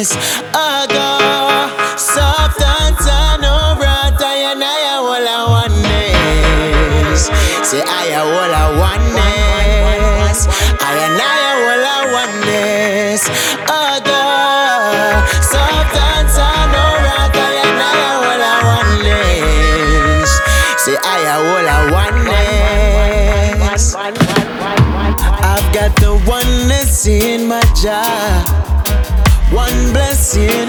oneness. Aga, soft and tan, no brat, I all a oneness. Say I all a oneness. I all a oneness. Aga, soft and tan, no brat, I all a oneness. Say I all a oneness. I've got the oneness in my jar, one blessing